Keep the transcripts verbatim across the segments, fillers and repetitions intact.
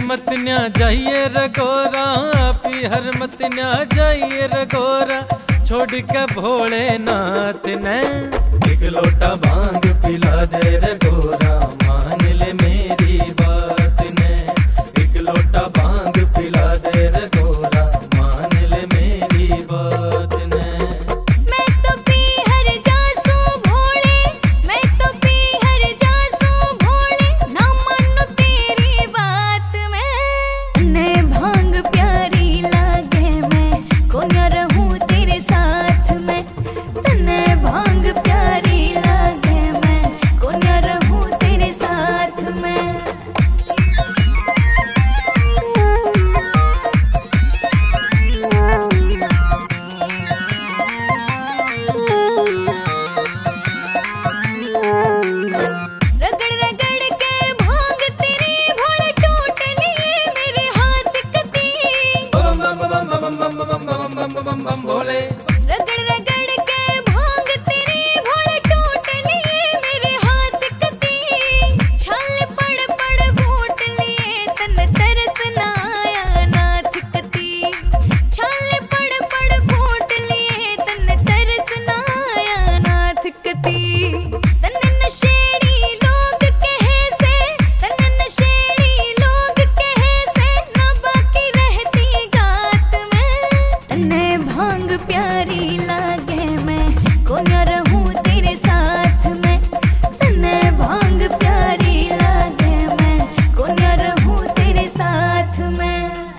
मत न्या जाइए रगोरा, पी हर मत न्या जाइए रगोरा, छोड़ के भोलेनाथ ने एक लोटा भांग पिला दे रगोरा, मान ले मेरी बात ने एक लोटा भांग पिला दे रगोरा, मान ले मेरी बात ने। मैं तो पी हर जासू भोले, मैं तो पी हर जासू भोले, ना मानो तेरी बात में। ने भांग प्यारी लागे मैं को न रहूं तेरे साथ में, तने भांग प्यारी लागे मैं को न रहूं तेरे साथ में। रगड़ रगड़ के भांग तेरी भोले टूट लिए मेरे हाथ कती, बम बम बम बम बम बम बम बम बम बम भोले। रगड़ रगड़ के भांग तेरी भोले टूट लिए मेरे हाथ कती, छाले पड़ पड़ फूट लिए तन तरस ना आया नाथ कती, छाले पड़ पड़ फूट लिए तन तरस ना आया नाथ कती। तन नशेड़ी लोग कहे से, तन नशेड़ी लोग कहे से, ना बाकी रहती गात में। तने भांग प्यारी लागे मैं को न रहूं तेरे साथ में, तने भांग प्यारी लागे मैं को न रहूं तेरे साथ में।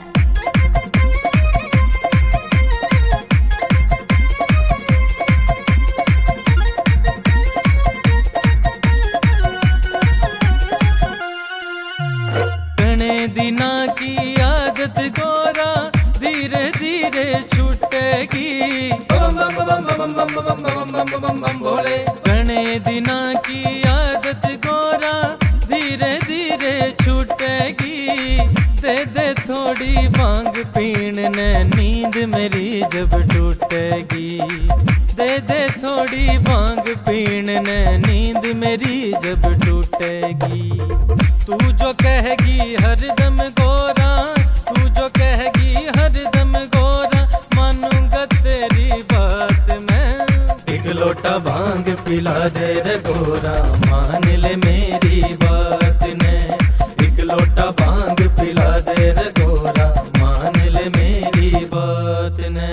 घणे दिना की आदत गोरा धीरे धीरे छूटेगी, बम बम बम बम बम बम बम बम बम बम भोले। घणे दिना की आदत गोरा धीरे धीरे छूटेगी, दे दे थोड़ी भांग पीण ने नींद मेरी जब टूटेगी, दे दे थोड़ी भांग पीण ने नींद मेरी जब टूटेगी। तू जो कहेगी हरदम गोरा, तू जो कहेगी हरदम गोरा, मानूंगा तेरी बात मैं। एक लोटा भांग पिला दे रे गोरा, मान ले मेरी बात ने एक लोटा भांग पिला दे रे गोरा, मान ले मेरी बात ने।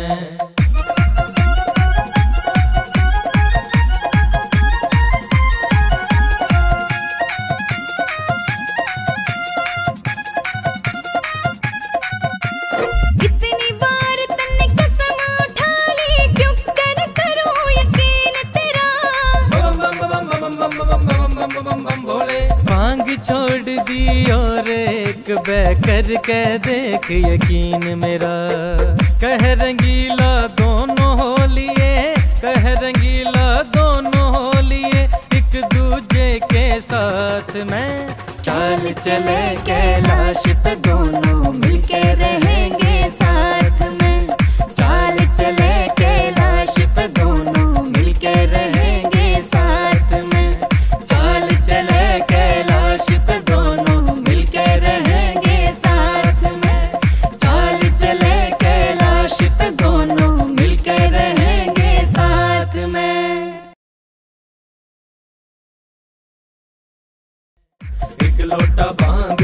इतनी बार तन्ने कसम उठा ली, क्यों कर करूं यकीन तेरा, बम बम बम बम बम बम बम बम बम बम भोले। भांग छोड़ दी और एक बै करके देख यकीन मेरा, कह रंगीला दोनों हो लिए, कह रंगीला दोनों हो लिए, एक दूजे के साथ में। चाल चले कैलाश पे दोनों मिलके रहेंगे साथ में, चाल चले कैलाश पे दोनों मिलके रहेंगे साथ में, चाल चले कैलाश पे दोनों मिलके रहेंगे साथ में, चाल चले कैलाश पे दोनों मिलके रहेंगे साथ में। एक लोटा भांग